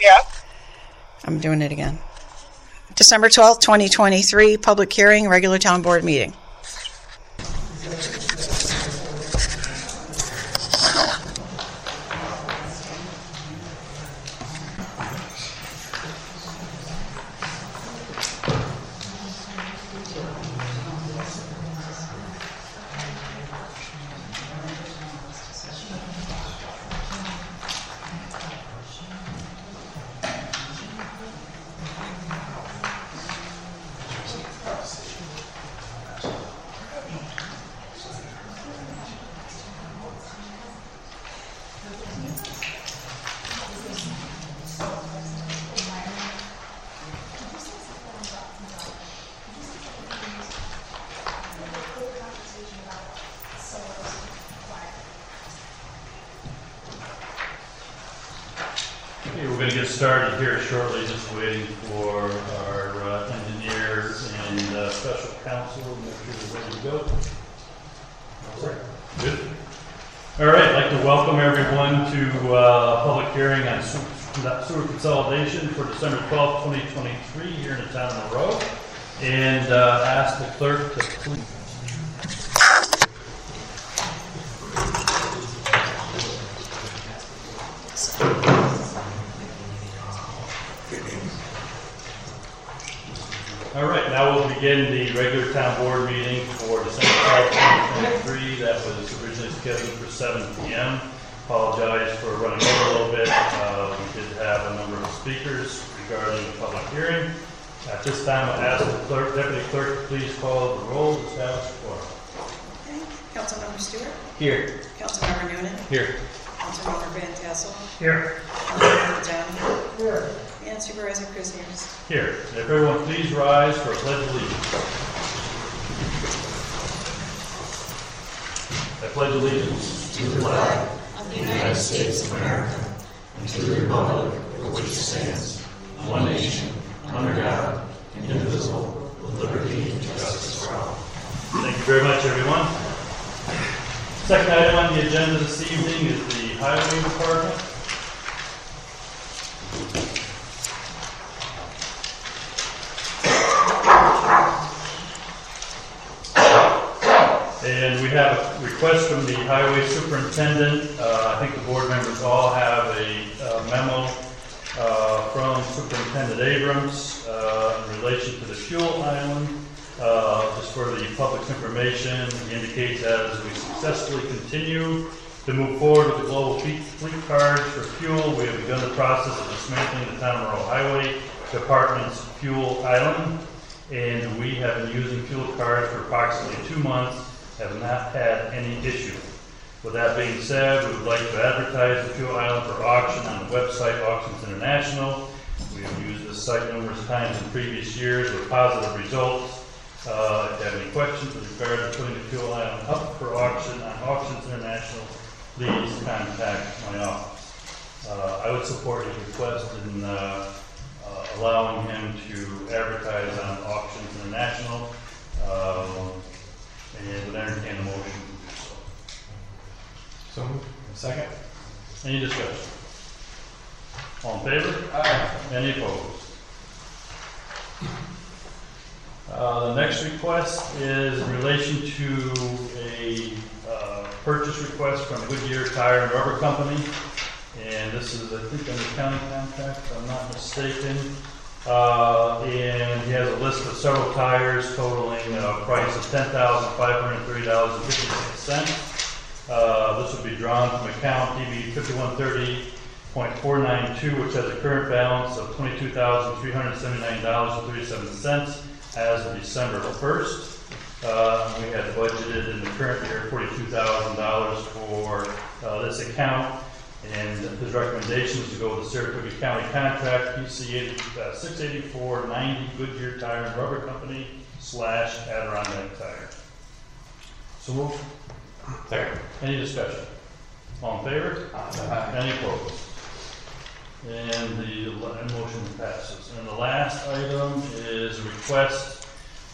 Yes. I'm doing it again. December 12th, 2023, public hearing, regular town board meeting. Okay, we're going to get started here shortly, just waiting for our engineer and special counsel to make sure they're ready to go. All right. Good. All right, I'd like to welcome everyone to public hearing on sewer consolidation for December 12th, 2023 here in the town of Monroe, and ask the clerk to please. All right, now we'll begin the regular town board meeting for December 12th, 2023. That was originally scheduled for 7 p.m. Apologize for running over a little bit. We did have a number of speakers regarding the public hearing. At this time, I'll ask the clerk, deputy clerk, to please call the roll to establish the quorum. Okay. Councilmember Stewart? Here. Councilmember Noonan? Here. Councilmember Van Tassel? Here. Councilmember Downey? Here. And Supervisor Kuzniers? Here. If everyone please rise for a pledge of allegiance. I pledge allegiance to the flag of the United States of America and to the republic for which it stands, one nation, under God, indivisible, with liberty and justice for all. Thank you very much, everyone. Second item on the agenda this evening is the Highway Department. And we have a request from the Highway Superintendent. I think the board members all have a memo from Superintendent Abrams in relation to the fuel island. Just for the public's information, he indicates that as we successfully continue to move forward with the global fleet cards for fuel, we have begun the process of dismantling the town of Monroe Highway Department's fuel island, and we have been using fuel cards for approximately 2 months, have not had any issue. With that being said, we would like to advertise the fuel island for auction on the website Auctions International. We have used this site numerous times in previous years with positive results. If you have any questions with regard to putting the fuel island up for auction on Auctions International, please contact my office. I would support his request in allowing him to advertise on Auctions International, and would entertain a motion to do so. So moved. Second. Any discussion? All in favor? Aye. Any opposed? The next request is in relation to a purchase request from Goodyear Tire and Rubber Company. And this is, I think, under county contract, if I'm not mistaken. And he has a list of several tires totaling a price of $10,530.56. This would be drawn from account DB 5130.492, which has a current balance of $22,379.37 as of December 1st. We had budgeted in the current year $42,000 for this account. And his recommendation is to go with the Saratoga County contract, PC 68490 Goodyear Tire and Rubber Company / Adirondack Tire. So moved. Second. Any discussion? All in favor? Aye. Any opposed? And the motion passes. And the last item is a request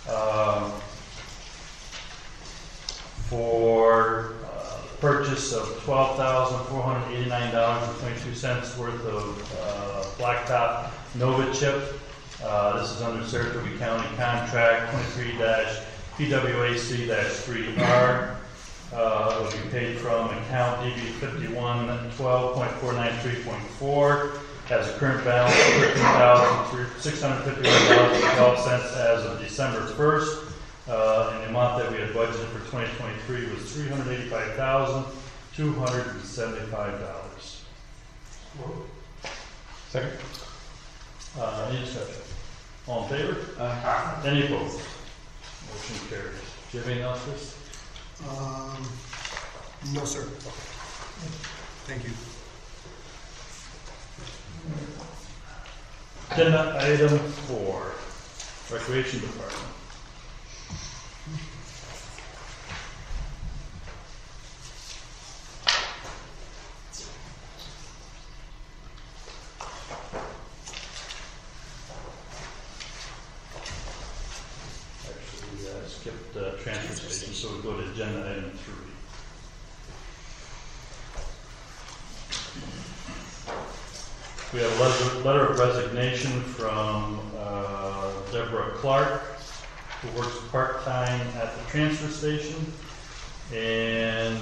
for purchase of $12,489.22 worth of blacktop Nova chip. This is under Saratoga County contract 23-PWAC-3R. It will be paid from account DB 5112.493.4. Has a current balance of $13,651.12 as of December 1st. And the amount that we had budgeted for 2023 was $385,275. Second. Any discussion? All in favor? Any opposed? Motion carries. Do you have anything else, Chris? No, sir. Thank you. Agenda item 4, Recreation Department. Actually, we skipped transfer station, so we go to agenda item 3. We have a letter of resignation from Deborah Clark, who works part-time at the transfer station. And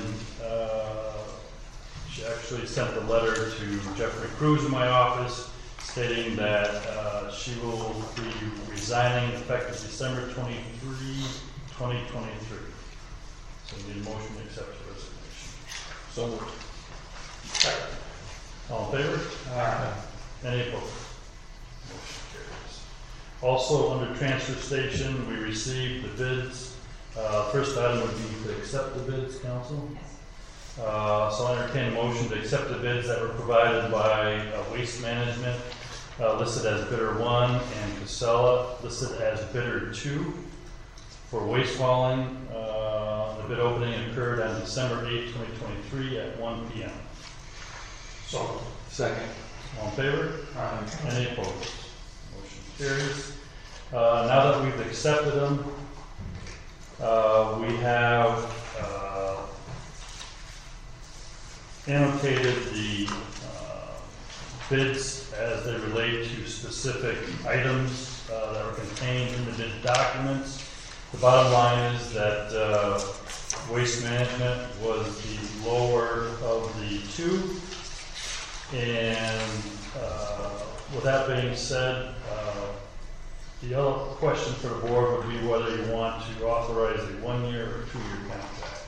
she actually sent a letter to Jeffrey Cruz in my office stating that she will be resigning effective December 23, 2023. So we need a motion to accept the resignation. So moved. All in favor? Any opposed? Motion carries. Also, under transfer station, we received the bids. First item would be to accept the bids, council. So I entertain a motion to accept the bids that were provided by Waste Management, listed as bidder 1, and Casella, listed as bidder 2. For waste hauling, the bid opening occurred on December 8, 2023 at 1 p.m. So. Second. All in favor? Any opposed? Motion carries. Now that we've accepted them, we have annotated the bids as they relate to specific items that are contained in the bid documents. The bottom line is that Waste Management was the lower of the two. And with that being said, the other question for the board would be whether you want to authorize a 1-year or 2-year contract.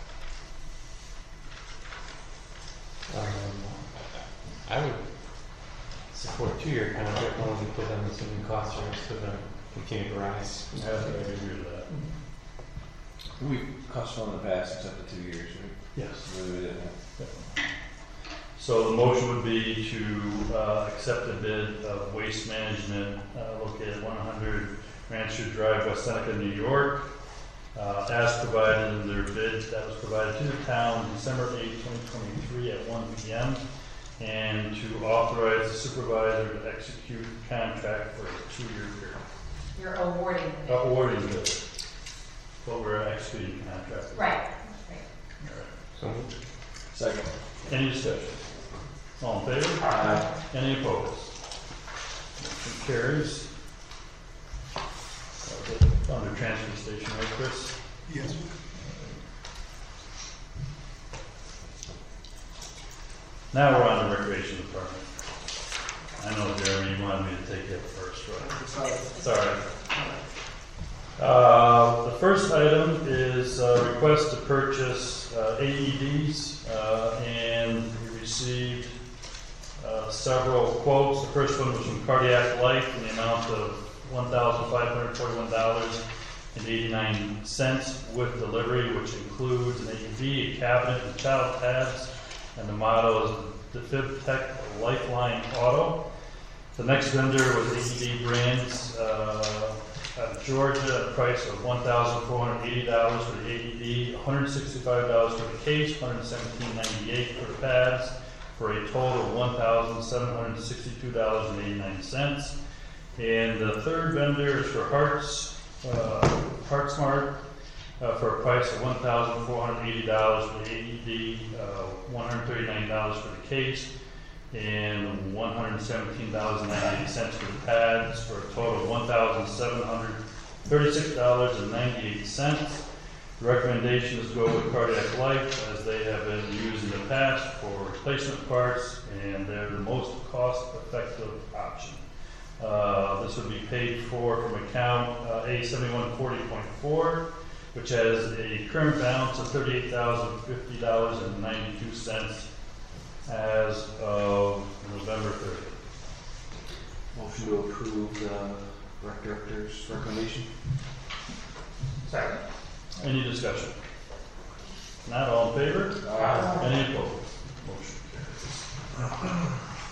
I would support 2-year contract only because I'm assuming costs are still going to continue to rise. I agree with that. We cost in the past except the 2 years, right? Yes. Really, we didn't. So the motion would be to accept the bid of Waste Management located at 100 Rancher Drive, West Seneca, New York, as provided in their bid that was provided to the town December 8, 2023 at 1 p.m. and to authorize the supervisor to execute the contract for a 2-year period. You're awarding. Awarding the bid, but we're executing the contract. Right. All right. So moved. Second. Any discussion? All in favor? Any opposed? Motion carries. Under transfer station, right, Chris? Yes. Now we're on the recreation department. I know, Jeremy, you wanted me to take it first, right? Sorry. The first item is a request to purchase AEDs, and we received several quotes. The first one was from Cardiac Life in the amount of $1,541.89 with delivery, which includes an AED, a cabinet, and child pads, and the motto is the FibTech Lifeline Auto. The next vendor was AED Brands out of Georgia, at a price of $1,480 for the AED, $165 for the case, $117.98 for the pads, for a total of $1,762.89. And the third vendor is for HeartSmart, for a price of $1,480 for the AED, $139 for the case, and $117.98 for the pads, for a total of $1,736.98. The recommendation is to go with Cardiac Life, as they have been used in the past for replacement parts, and they're the most cost-effective option. This would be paid for from account A7140.4, which has a current balance of $38,050.92 as of November 30th. Motion to approve the rec director's recommendation. Second. Any discussion? Not all in favor? Aye. Any opposed? Motion carries.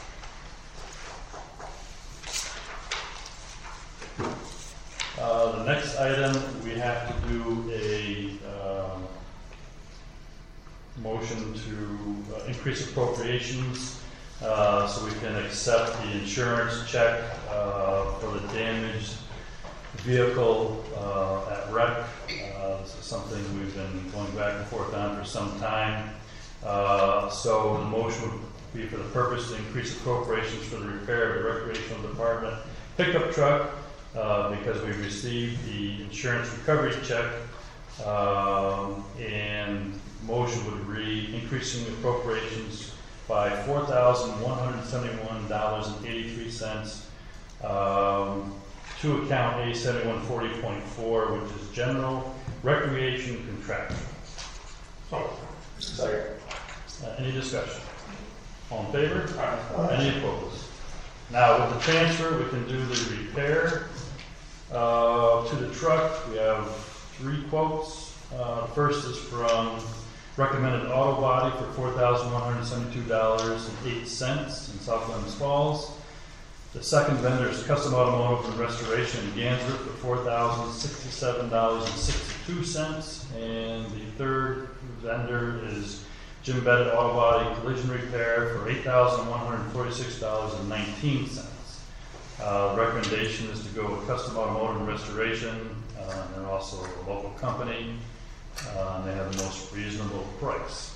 The next item, we have to do a motion to increase appropriations so we can accept the insurance check for the damaged vehicle at rec. This is something we've been going back and forth on for some time. So the motion would be for the purpose to increase appropriations for the repair of the recreational department pickup truck because we received the insurance recovery check, and motion would read increasing appropriations by $4,171.83 to account A7140.4, which is general recreation contractual. Second. Any discussion? All in favor? Aye. Any opposed? Now, with the transfer, we can do the repair to the truck. We have 3 quotes. The first is from Recommended Auto Body for $4,172.08 in South Glens Falls. The second vendor is Custom Automotive and Restoration in Gansford for $4,067.62. And the third vendor is Jim Bennett Auto Body Collision Repair for $8,146.19. The recommendation is to go with Custom Automotive and Restoration. They're also a local company. And they have the most reasonable price.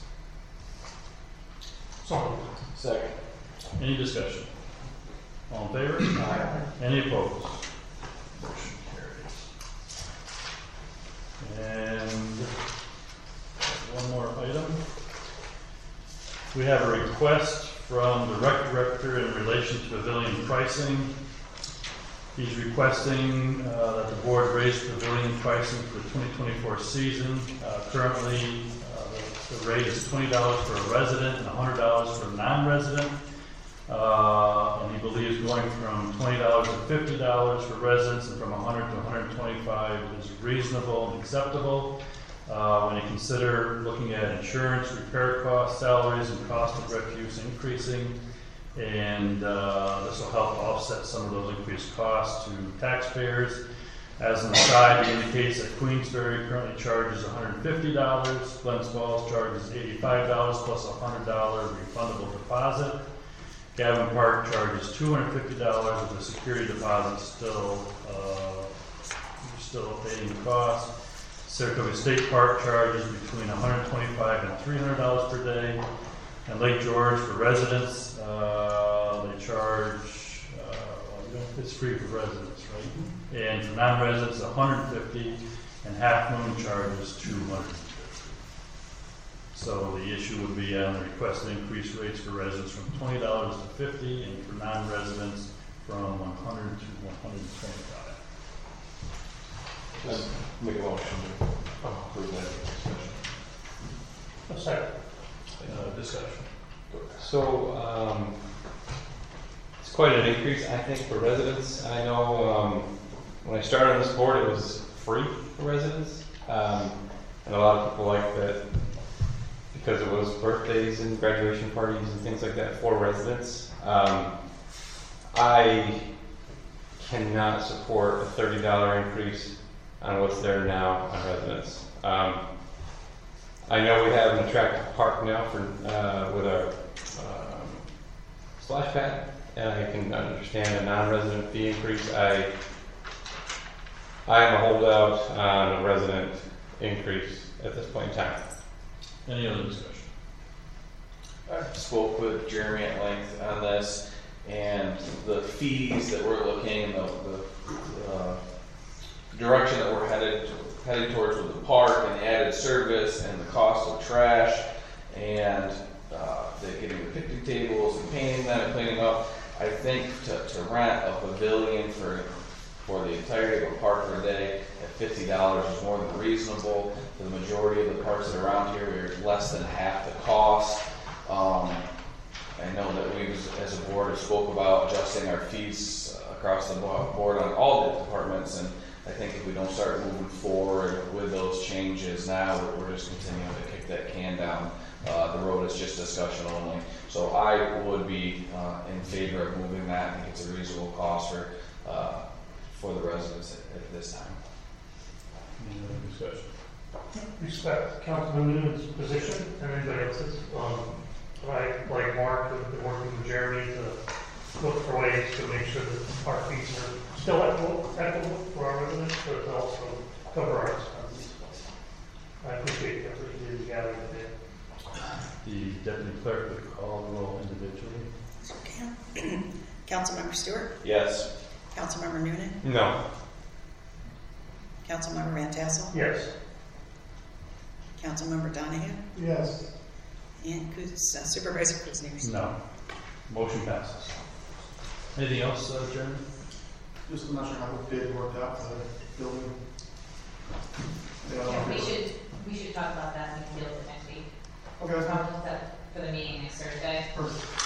Second. Any discussion? All in favor? Aye. Any opposed? Motion carries. And one more item. We have a request from the rec director in relation to pavilion pricing. He's requesting that the board raise pavilion pricing for the 2024 season. Currently, the rate is $20 for a resident and $100 for a non-resident. And he believes going from $20 to $50 for residents and from $100 to $125 is reasonable and acceptable. When you consider looking at insurance, repair costs, salaries, and cost of refuse increasing, and this will help offset some of those increased costs to taxpayers. As an aside, he indicates that Queensbury currently charges $150, Glens Falls charges $85 plus a $100 refundable deposit. Gavin Park charges $250 with a security deposit still paying the cost. Saratoga State Park charges between $125 and $300 per day. And Lake George for residents, they charge, it's free for residents, right? And for non-residents, $150, and Half Moon charges $250. So the issue would be on the request to increase rates for residents from $20 to $50, and for non-residents from $100 to $125. Let's make a motion to approve that discussion. Second. Discussion. So, it's quite an increase, I think, for residents. I know when I started on this board, it was free for residents. And a lot of people like that because it was birthdays and graduation parties and things like that for residents. I cannot support a $30 increase on what's there now on residents. I know we have an attractive park now for with our splash pad, and I can understand a non-resident fee increase. I am a holdout on a resident increase at this point in time. Any other discussion? I spoke with Jeremy at length on this, and the fees that we're looking, the direction that we're heading towards with the park and the added service and the cost of trash and getting the picnic tables and painting them and cleaning up. I think to rent a pavilion for the entirety of a park for a day at $50 is more than reasonable. For the majority of the parks that are around here, we're less than half the cost. I know that we, as a board, have spoke about adjusting our fees across the board on all the departments, and I think if we don't start moving forward with those changes now, we're just continuing to kick that can down the road. Is just discussion only. So I would be in favor of moving that. I think it's a reasonable cost for the residents at this time. Any other discussion? Respect Councilman Noonan's position and anybody else's. I, like Mark, have been working with Jeremy to look for ways to make sure that our fees are still equitable for our residents, but to also cover our expenses. I appreciate the effort you did to gather today. The deputy clerk would call the roll individually. Okay. Councilmember Stewart? Yes. Councilmember Noonan? No. Councilmember Van Tassel? Yes. Councilmember Donahue? Yes. And Supervisor Kuzniewski? No. Motion passes. Anything else, Jeremy? Just I'm not sure how the bid worked out for the building. Yeah, we should talk about that and deal with it next week. Okay. Probably set for the meeting next Thursday. Perfect.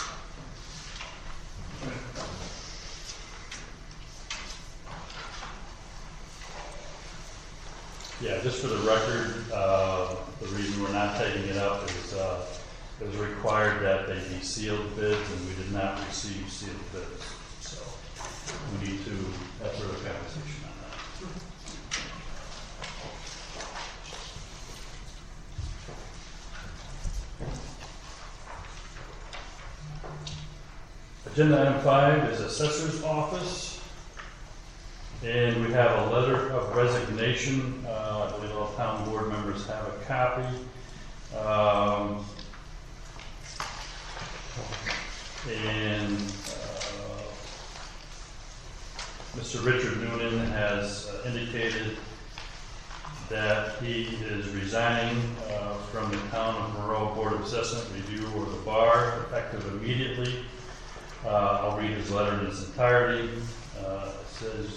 Yeah, just for the record, the reason we're not taking it up is it was required that they be sealed bids, and we did not receive sealed bids. So we need to have further conversation on that. Agenda item 5 is Assessor's Office. And we have a letter of resignation. I believe all town board members have a copy. Mr. Richard Noonan has indicated that he is resigning from the Town of Monroe Board of Assessment Review or the bar, effective immediately. I'll read his letter in its entirety. It says,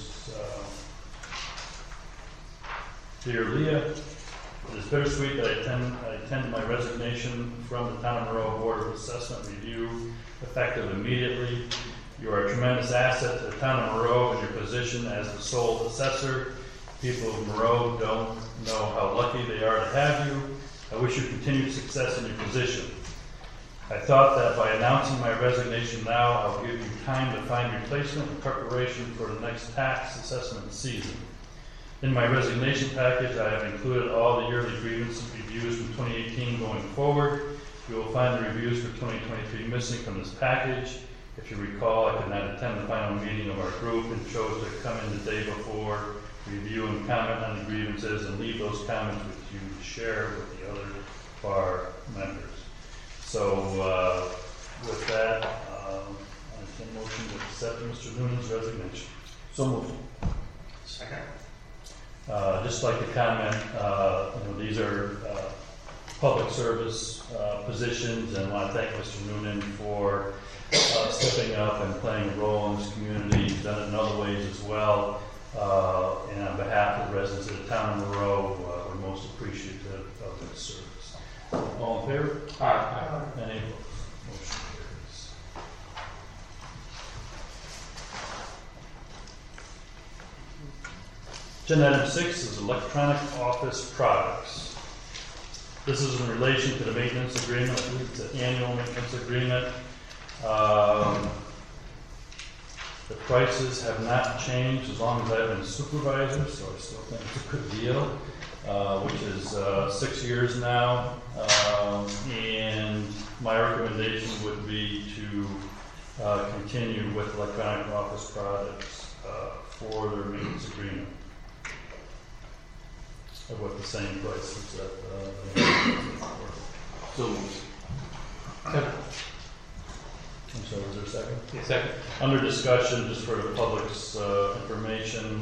Dear Leah, it is bittersweet that I attend my resignation from the Town of Monroe Board of Assessment Review, effective immediately. You are a tremendous asset to the Town of Monroe in your position as the sole assessor. People of Monroe don't know how lucky they are to have you. I wish you continued success in your position. I thought that by announcing my resignation now, I'll give you time to find replacement in preparation for the next tax assessment season. In my resignation package, I have included all the yearly grievance reviews from 2018 going forward. You will find the reviews for 2023 missing from this package. If you recall, I could not attend the final meeting of our group and chose to come in the day before, review and comment on the grievances, and leave those comments with you to share with the other bar members. So with that, I can motion to accept Mr. Noonan's resignation. So moved. Second. Just like to comment, these are public service positions, and I want to thank Mr. Noonan for stepping up and playing a role in this community. He's done it in other ways as well. And on behalf of the residents of the Town of Monroe, we're most appreciative of his service. All in favor? Aye. Any opposed? Motion carries. Agenda item 6 is electronic office products. This is in relation to the maintenance agreement. I believe it's an annual maintenance agreement. The prices have not changed as long as I've been supervisor, so I still think it's a good deal, which is 6 years now. And my recommendation would be to continue with electronic office products for their maintenance agreement. With the same prices that So moved. I'm sorry, was there a second? Yeah, second. Under discussion, just for the public's information,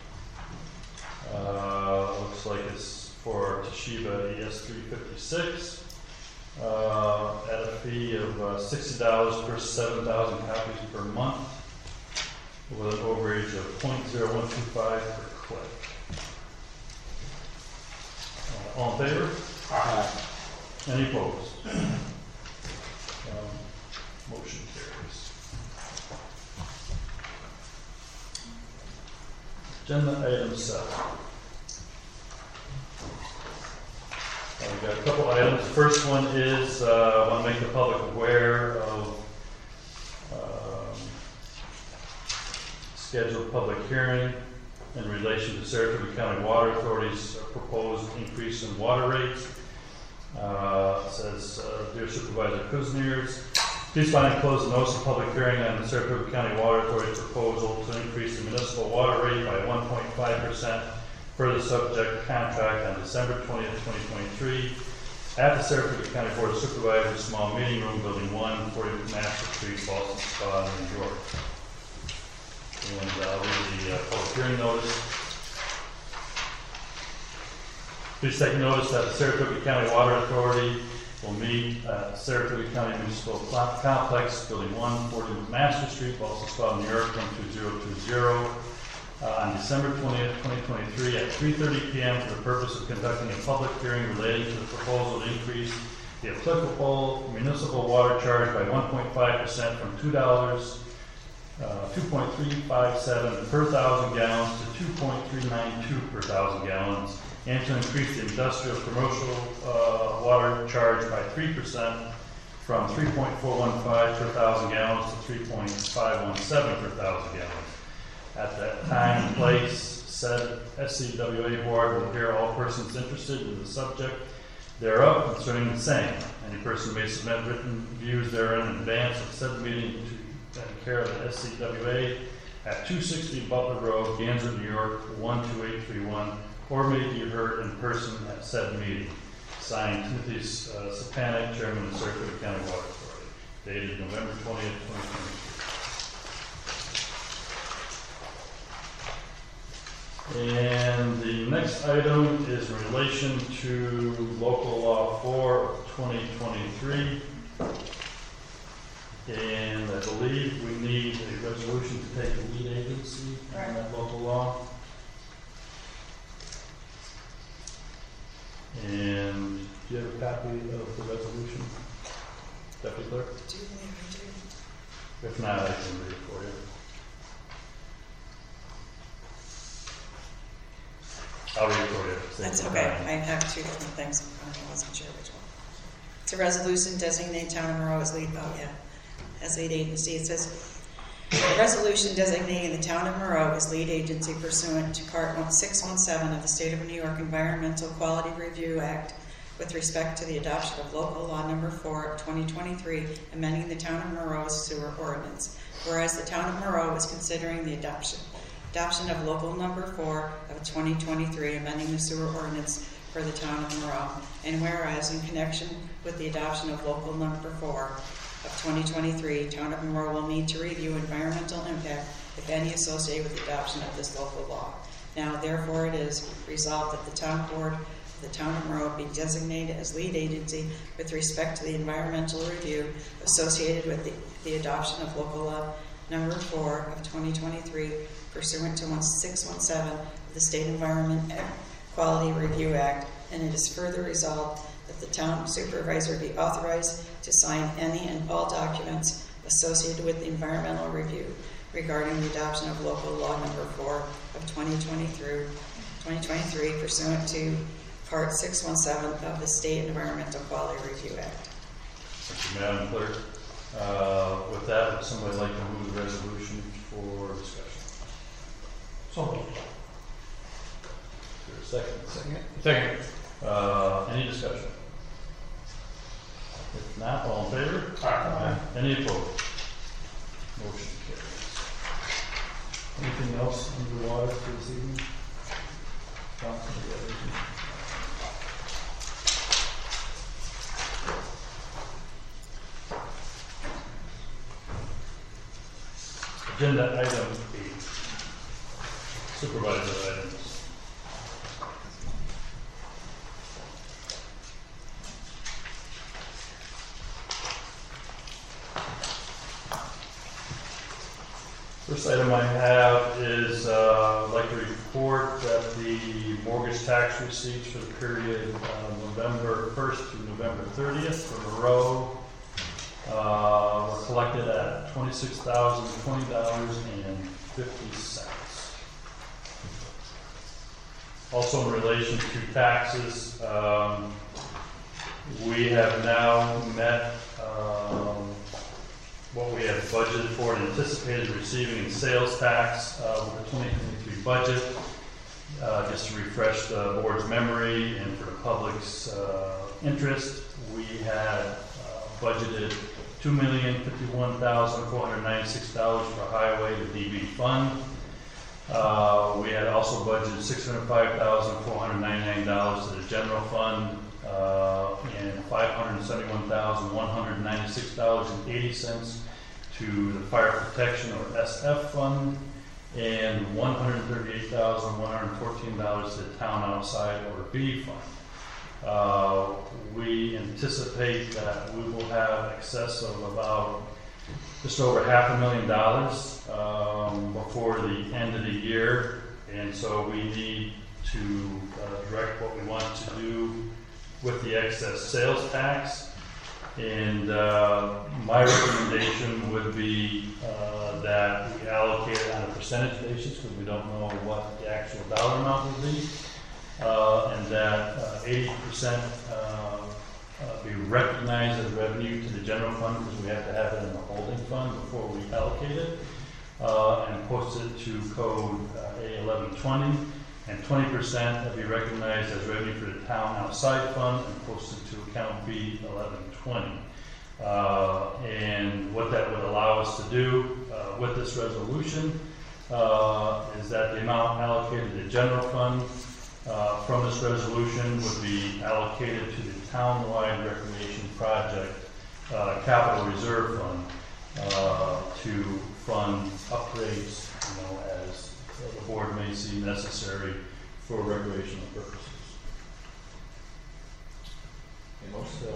looks like it's for Toshiba ES356 at a fee of $60 per 7,000 copies per month with an overage of 0.0125 per click. All in favor? Any opposed? Motion carries. Agenda item 7. We've got a couple items. The first one is I want to make the public aware of scheduled public hearing in relation to Saratoga County Water Authority's proposed increase in water rates. It says, Dear Supervisor Kuzniers, please find and close the notice of public hearing on the Saratoga County Water Authority's proposal to increase the municipal water rate by 1.5% per the subject contract on December 20th, 2023 at the Saratoga County Board of Supervisors, small meeting room, building 1, 40 Master Street, Boston Spa, New York. And I'll read the public hearing notice. Please take notice that the Saratoga County Water Authority will meet at Saratoga County Municipal Complex, Building 1, 40 Master Street, Boston Spa, New York, 12020, on December 20th, 2023 at 3:30 p.m. for the purpose of conducting a public hearing relating to the proposal to increase the applicable municipal water charge by 1.5% from $2.357 per thousand gallons to $2.392 per thousand gallons, and to increase the industrial commercial water charge by 3% from 3.415 per thousand gallons to 3.517 per thousand gallons. At that time and place, said SCWA board will hear all persons interested in the subject thereof concerning the same. Any person may submit written views therein in advance of said meeting to care of the SCWA at 260 Butler Road, Ganser, New York, 12831, or may be heard in person at said meeting. Signed, Timothy Sapanek, Chairman of the Saratoga County Water Authority. Dated November 20th, 2023. And the next item is in relation to Local Law 4 of 2023. And I believe we need a resolution to take the lead agency on that local law. And do you have a copy of the resolution, Deputy Clerk? If not, I can read it for you. I'll read it for you. That's okay. I have two different things. I wasn't sure which one. It's a resolution designating Town of Monroe as lead. Oh yeah. As lead agency. It says, a resolution designating the Town of Monroe as lead agency pursuant to Part 617 of the State of New York Environmental Quality Review Act with respect to the adoption of Local Law Number 4 of 2023, amending the Town of Monroe's sewer ordinance. Whereas the Town of Monroe is considering the adoption of Local Number 4 of 2023, amending the sewer ordinance for the Town of Monroe. And whereas in connection with the adoption of Local Number 4 of 2023, Town of Monroe will need to review environmental impact, if any, associated with the adoption of this local law. Now, therefore, it is resolved that the Town Board of the Town of Monroe be designated as lead agency with respect to the environmental review associated with the adoption of Local Law Number 4 of 2023, pursuant to 617 of the State Environment Quality Review Act, and it is further resolved that the town supervisor be authorized to sign any and all documents associated with the environmental review regarding the adoption of Local Law Number 4 of 2023 pursuant to Part 617 of the State Environmental Quality Review Act. Thank you, Madam Clerk. With that, would somebody like to move the resolution for discussion? So moved. Is there a second? Second. Any discussion? If not, all in favor? Aye. Any opposed? Motion carries. Anything else under the water for this evening? Councilman, do you have anything? Agenda item 8, supervisor items. First item I have is I'd like to report that the mortgage tax receipts for the period November 1st through November 30th for Monroe were collected at $26,020.50. Also in relation to taxes, we have now met what we have budgeted for and anticipated receiving in sales tax with the 2023 budget. Just to refresh the board's memory and for the public's interest, we had budgeted $2,051,496 for highway to DB fund. We had also budgeted $605,499 to the general fund and $571,196.80 to the fire protection or SF fund, and $138,114 to the town outside or B fund. We anticipate that we will have excess of about just over $500,000 before the end of the year, and so we need to direct what we want to do with the excess sales tax. And my recommendation would be that we allocate it on a percentage basis, because we don't know what the actual dollar amount will be, and that 80% be recognized as revenue to the general fund, because we have to have it in the holding fund before we allocate it, and post it to code A1120, and 20% be recognized as revenue for the town outside fund and posted to account B1120. And what that would allow us to do with this resolution is that the amount allocated to the general fund from this resolution would be allocated to the town-wide recreation project capital reserve fund to fund upgrades, as the board may see necessary for recreational purposes. So,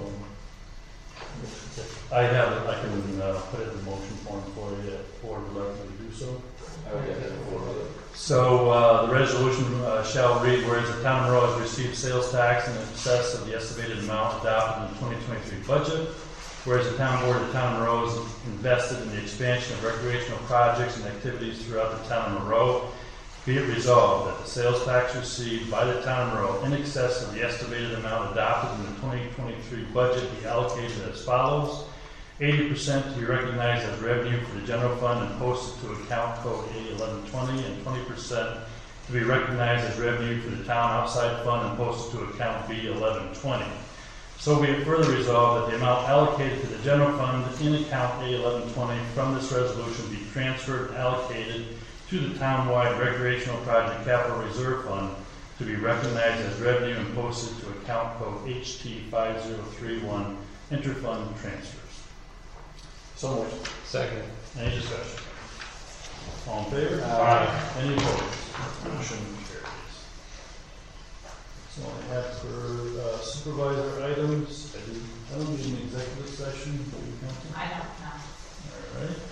I can put it in motion form for you if the board would like me to do so. I would get that before. So the resolution shall read, whereas the town of Monroe has received sales tax in excess of the estimated amount adopted in the 2023 budget, whereas the town board of the town of Monroe is invested in the expansion of recreational projects and activities throughout the town of Monroe, be it resolved that the sales tax received by the town of Monroe in excess of the estimated amount adopted in the 2023 budget be allocated as follows: 80% to be recognized as revenue for the general fund and posted to account code A1120, and 20% to be recognized as revenue for the town outside fund and posted to account B1120. So be it further resolved that the amount allocated to the general fund in account A1120 from this resolution be transferred and allocated to the town-wide recreational project capital reserve fund to be recognized as revenue and posted to account code HT5031 interfund transfers. So moved. Second. Any discussion? All in favor? Aye. Any opposed? Motion carries. So I have for supervisor items, I don't need an executive session, do you, Council? I don't know. All right.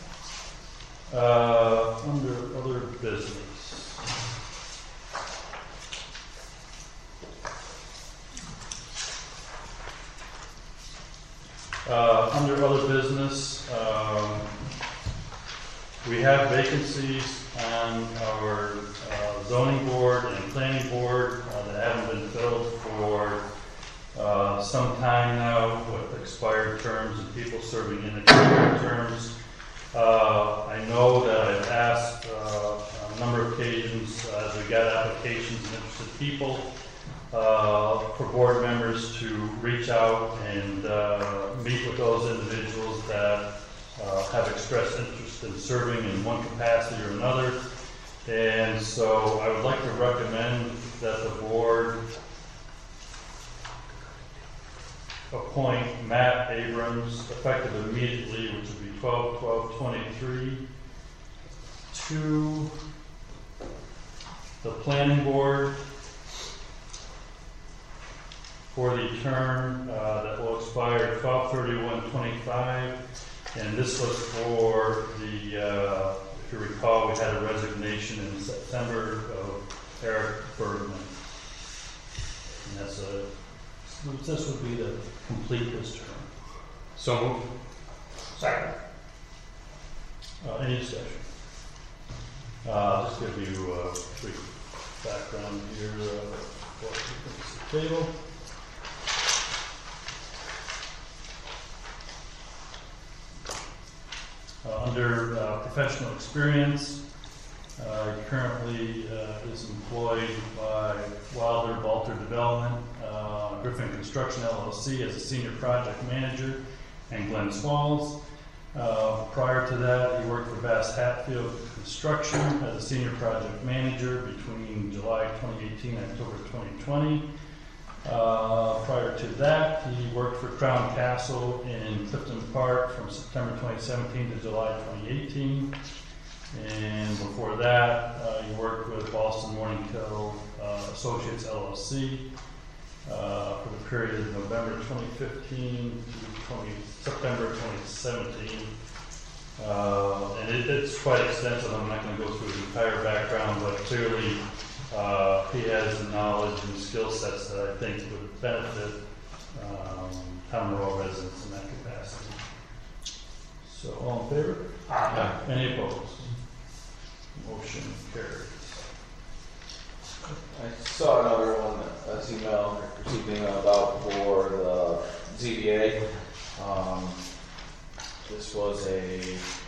Under other business. Under other business, we have vacancies on our zoning board and planning board that haven't been filled for some time now, with expired terms and people serving in expired terms. I know that I've asked a number of occasions as we got applications and interested people for board members to reach out and meet with those individuals that have expressed interest in serving in one capacity or another. And so I would like to recommend that the board appoint Matt Abrams effective immediately, which would be 12/12/23, to the planning board for the term that will expire 12/31/25. And this was for the, if you recall, we had a resignation in September of Eric Bergman. And this would be to complete his term. So moved. Second. Any discussion? I'll just give you a quick background here of what you can see the table. Under professional experience, he currently is employed by Wilder Balter Development, Griffin Construction LLC as a senior project manager in Glens Falls. Prior to that, he worked for Bass Hatfield Construction as a senior project manager between July 2018 and October 2020. Prior to that, he worked for Crown Castle in Clifton Park from September 2017 to July 2018. And before that, he worked with Boston Morningkill Associates LLC for the period of November 2015 to September 2017. And it's quite extensive. I'm not going to go through his entire background, but clearly he has the knowledge and skill sets that I think would benefit Town Monroe residents in that capacity. So, all in favor? Aye. Any opposed? Motion carries. I saw another one, received an email about for the ZBA. This was a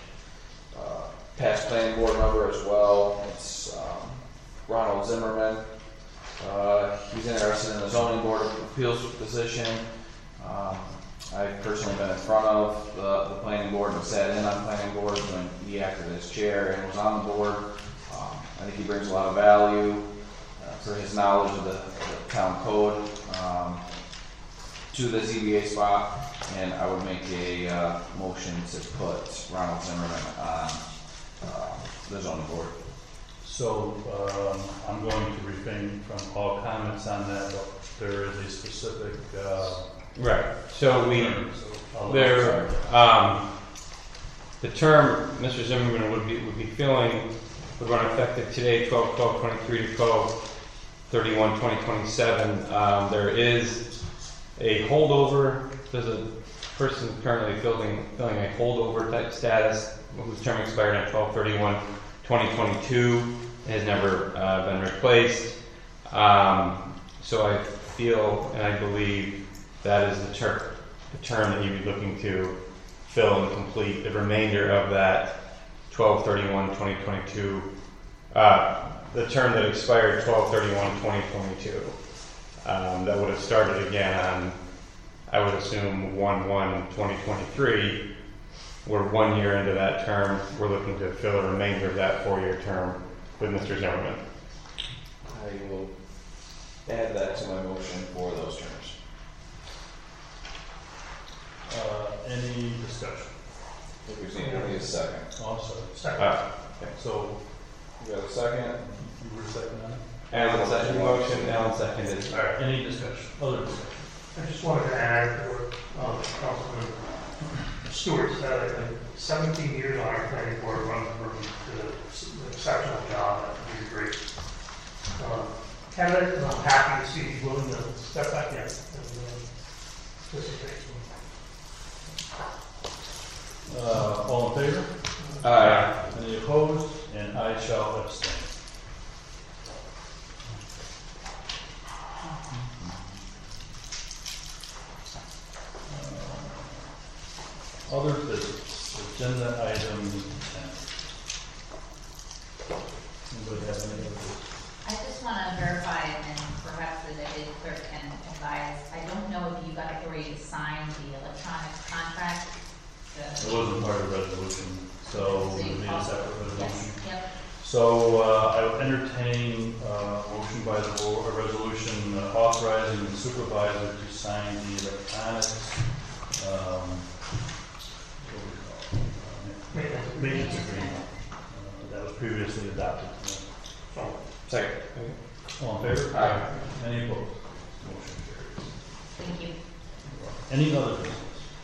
past planning board member as well. It's Ronald Zimmerman. He's interested in the zoning board of appeals position. I've personally been in front of the planning board and sat in on planning boards when he acted as chair and was on the board. I think he brings a lot of value for his knowledge of the town code to the ZBA spot, and I would make a motion to put Ronald Zimmerman on the zoning board. So I'm going to refrain from all comments on that, but there is a specific Right. So the term Mr. Zimmerman would be filling would run effective today, 12/12/23 to 12/31/2027. There is a holdover. There's a person currently filling a holdover type status whose term expired on 12/31/2022 and has never been replaced. So I feel and I believe that is the term that you'd be looking to fill and complete the remainder of that 12/31/2022, the term that expired 12/31/2022. That would have started again on, I would assume, 1/1/2023. We're 1 year into that term. We're looking to fill the remainder of that 4-year term with Mr. Zimmerman. I will add that to my motion for those terms. any discussion. I think we need a second. Oh, I'm sorry. Second. Okay, so You got a second? you were second on it? Alan seconded the motion. Alan seconded. All right, any discussion? Other discussion? I just wanted to add to what Councilman Stewart said. I think 17 years on our planning board runs from an exceptional job. That would be great. Candidate, and I'm happy to see he's willing to step back in and participate. All in favor? Aye. Any opposed? And I shall abstain. Other business, agenda item 10. Anybody have any other business? I just want to verify, and perhaps the deputy clerk can advise, I don't know if you got authority to sign the electronic contract. It wasn't part of the resolution, so it would be a separate resolution. Yes, yep. So I would entertain a motion by the board, a resolution authorizing the supervisor to sign the electronic maintenance agreement that was previously adopted. Second. All in favor? Aye. Any opposed? Motion carries. Thank you. Any other business?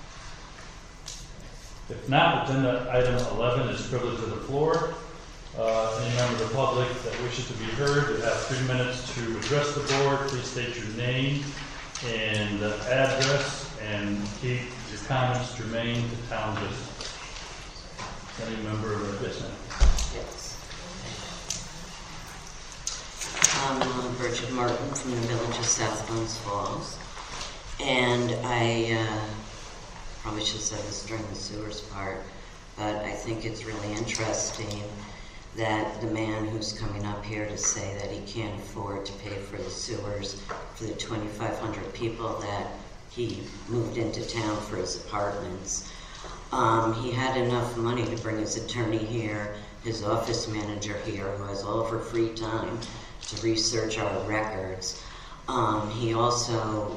If not, agenda item 11 is privilege of the floor. Any member of the public that wishes to be heard, you have 3 minutes to address the board. Please state your name and address, and keep your comments germane to town business. Any member of this man? Yes. I'm Bridget Martin from the village of South Glens Falls. And I probably should have said this during the sewers part, but I think it's really interesting that the man who's coming up here to say that he can't afford to pay for the sewers for the 2,500 people that he moved into town for his apartments. He had enough money to bring his attorney here, his office manager here, who has all of her free time to research our records. He also,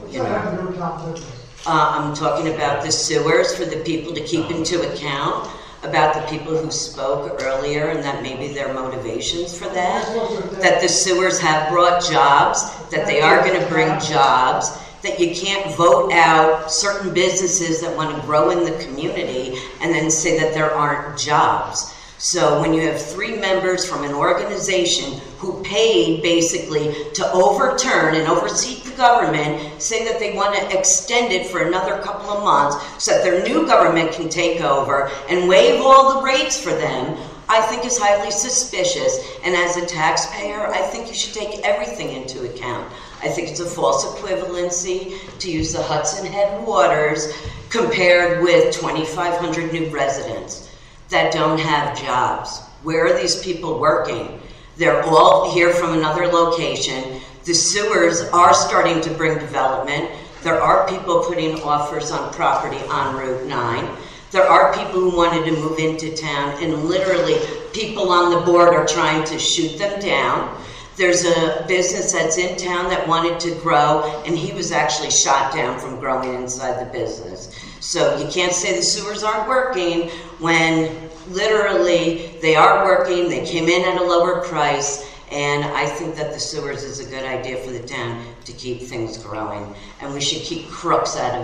I'm talking about the sewers for the people to keep into account, about the people who spoke earlier and that maybe their motivations for that the sewers have brought jobs, that they are going to bring jobs, that you can't vote out certain businesses that want to grow in the community and then say that there aren't jobs. So when you have 3 members from an organization who paid basically to overturn and oversee the government, say that they want to extend it for another couple of months so that their new government can take over and waive all the rates for them, I think is highly suspicious. And as a taxpayer, I think you should take everything into account. I think it's a false equivalency to use the Hudson headwaters compared with 2,500 new residents that don't have jobs. Where are these people working? They're all here from another location. The sewers are starting to bring development. There are people putting offers on property on Route 9. There are people who wanted to move into town, and literally people on the board are trying to shoot them down. There's a business that's in town that wanted to grow, and he was actually shot down from growing inside the business. So you can't say the sewers aren't working when literally they are working. They came in at a lower price, and I think that the sewers is a good idea for the town to keep things growing. And we should keep crooks out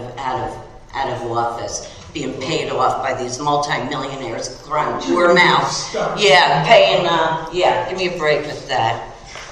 of office, being paid off by these multi-millionaires crying poor mouth. Yeah, paying. Give me a break with that.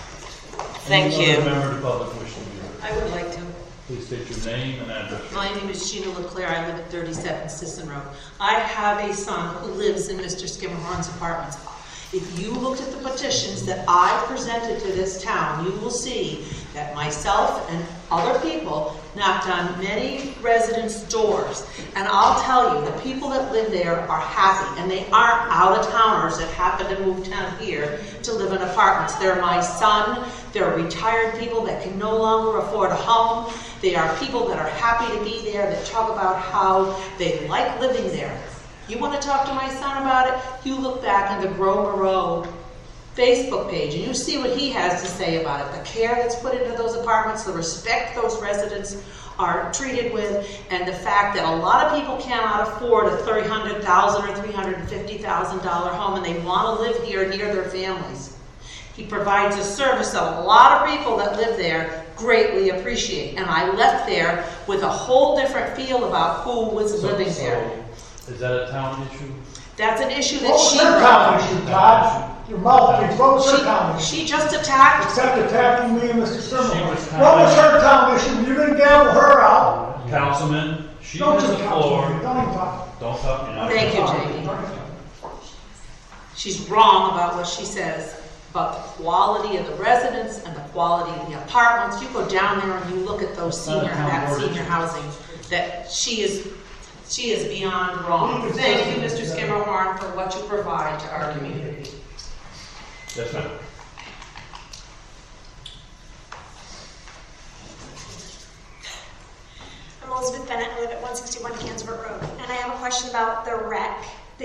Thank you. Any other member of the public wishing to be heard? I would like to. Please state your name and address. My name is Gina LeClaire. I live at 37 Sisson Road. I have a son who lives in Mr. Skimmerhorn's apartments. If you looked at the petitions that I presented to this town, you will see that myself and other people knocked on many residents' doors. And I'll tell you, the people that live there are happy, and they aren't out-of-towners that happen to move down here to live in apartments. They're my son. They're retired people that can no longer afford a home. They are people that are happy to be there, that talk about how they like living there. You want to talk to my son about it? You look back on the Grow Moreau Facebook page and you see what he has to say about it. The care that's put into those apartments, the respect those residents are treated with, and the fact that a lot of people cannot afford a $300,000 or $350,000 home and they want to live here near their families. He provides a service that a lot of people that live there greatly appreciate. And I left there with a whole different feel about who was living there. Is that a town issue? That's an issue that What was she her brought. town issue, Todd? Your mouthpiece, what was her town issue? She just attacked. Except attacking me and Mr. Sherman. She was What was her town issue? You didn't gavel her out. Councilman, she Don't has you the counsel floor. me. Don't even talk. Don't talk me now. Thank you, Jamie. She's wrong about what she says about the quality of the residents and the quality of the apartments. You go down there and you look at those senior housing, that she is beyond wrong. Thank you, Mr. Skimmerhorn, for what you provide to our community. Yes, ma'am. I'm Elizabeth Bennett. I live at 161 Kansford Road, and I have a question about the rec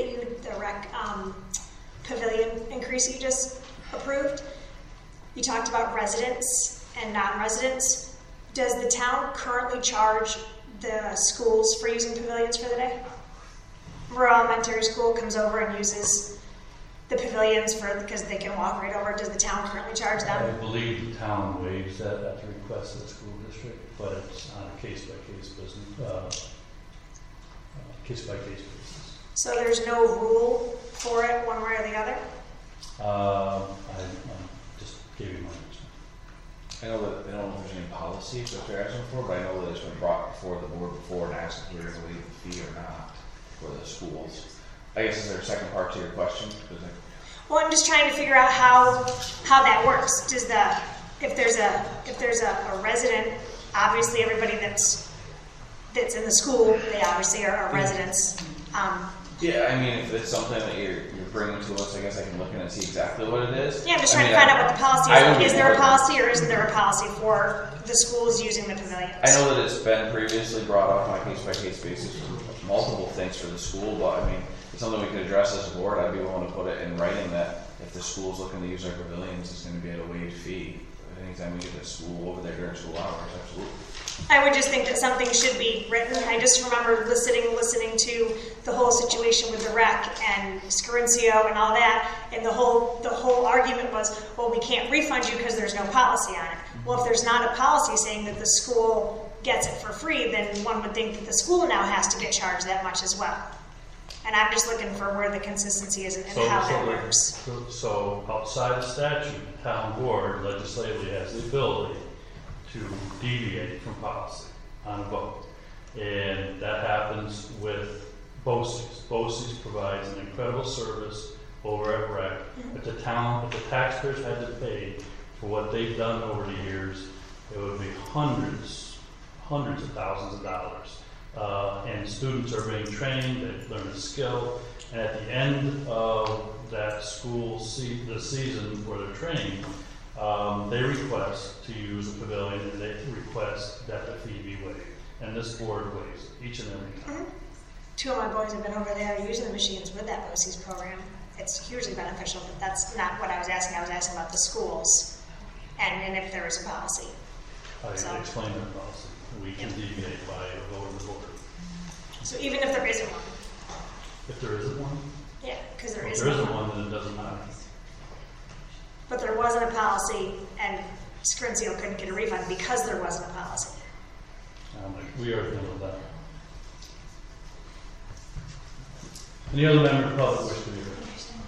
pavilion increase that you just approved. You talked about residents and non-residents. Does the town currently charge the schools for using pavilions for the day? Rural Elementary School comes over and uses the pavilions because they can walk right over? Does the town currently charge I them? believe the town waives that at the request of the school district, but it's on a case-by-case business, case-by-case basis. So there's no rule for it one way or the other? I just gave you my answer. I know that, I don't know if there's any policy that they're asking for, but I know that it's been brought before the board before and asked if we're gonna waive the fee or not for the schools. I guess, is there a second part to your question? Well, I'm just trying to figure out how that works. If there's a resident, obviously everybody that's in the school, they obviously are residents. Yeah, I mean, if it's something that you're bringing to us, I guess I can look in and see exactly what it is. Yeah, I'm just trying to find out what the policy is. Like, is there a policy or isn't there a policy for the schools using the pavilions? I know that it's been previously brought up on a case-by-case basis with multiple things for the school, but I mean, it's something we could address as a board. I'd be willing to put it in writing that if the school's looking to use our pavilions, it's going to be at a waived fee. Anytime we get the school over there during school hours, absolutely. I would just think that something should be written. I just remember listening to the whole situation with the rec and Scarincio and all that, and the whole argument was, well, we can't refund you because there's no policy on it. Well, if there's not a policy saying that the school gets it for free, then one would think that the school now has to get charged that much as well. And I'm just looking for where the consistency is and how that works. So outside the statute, the town board legislatively has the ability to deviate from policy on a vote. And that happens with BOCES. BOCES provides an incredible service over at REC. If the taxpayers had to pay for what they've done over the years, it would be hundreds of thousands of dollars. And students are being trained, they've learned a skill, and at the end of that the season for their training, they request to use a pavilion and they request that the fee be waived. And this board waives it each and every time. Mm-hmm. 2 of my boys have been over there using the machines with that BOCES program. It's hugely beneficial, but that's not what I was asking. I was asking about the schools and if there is a policy. I explained that policy. We can deviate by a vote of the board. So even if there isn't one? If there isn't one? Yeah, because If there isn't one, then it doesn't matter. But there wasn't a policy, and Scarincio couldn't get a refund because there wasn't a policy. We already know that. Any other member of the public wish to be heard?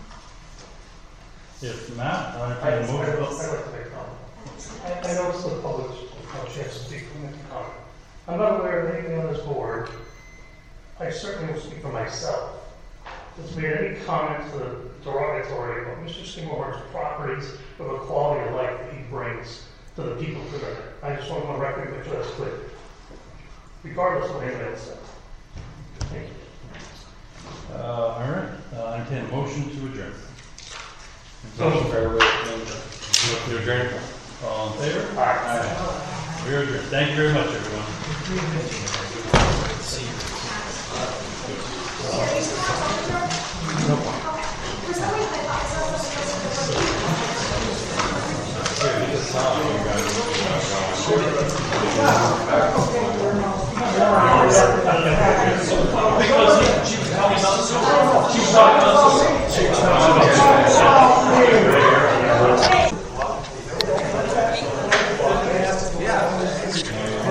If not, I'll entertain a motion. I'd like to make a comment. I noticed the public's no chance to speak when they can comment. I'm not aware of anything on this board. I certainly will speak for myself. That's made any comment derogatory about Mr. Skimmerhorn's properties or the quality of life that he brings to the people today. I just want to record make sure that's clear. Regardless of what anybody else says. Thank you. All right. I entertain a motion to adjourn. Motion to adjourn. All in favor? Aye. We are adjourned. Thank you very much, everyone. No.